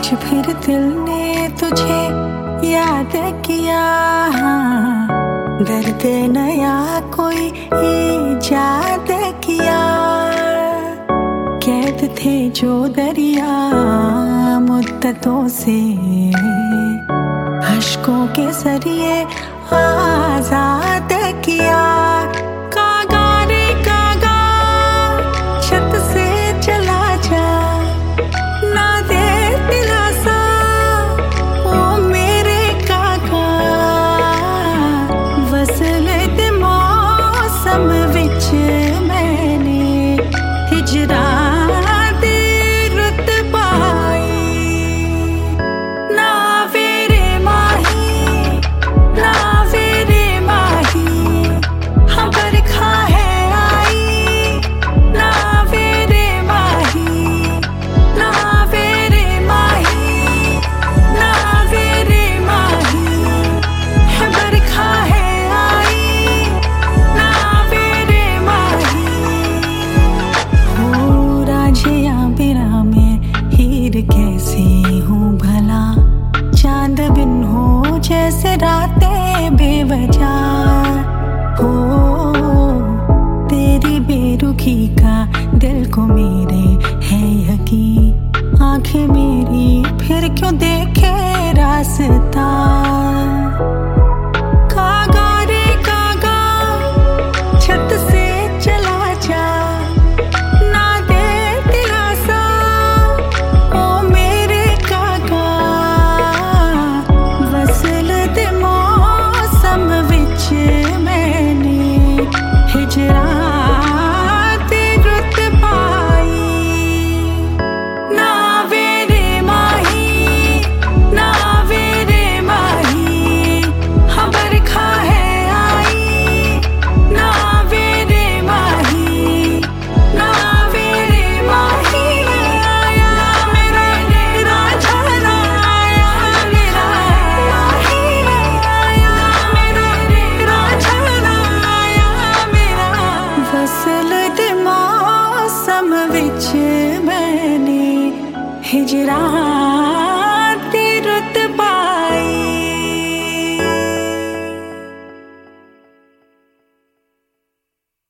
आज फिर दिल ने तुझे याद किया, दर्द नया कोई इजाद किया। कैद थे जो दरिया मुद्दतों से, अश्कों के जरिए आजाद किया। कागा रे कागा छत से चला जा, ना दे दिलासा ओ मेरे कागा। वसल दे मौसम विच मैंने हिजरा कैसी हूँ भला, चांद बिन हो जैसे रातें बेवजह हो। तेरी बेरुखी का दिल को मेरे है यकीन, आंखें मेरी फिर क्यों देखे रास्ता। कागा रे कागा छत से चला जा, मैंने हिजरा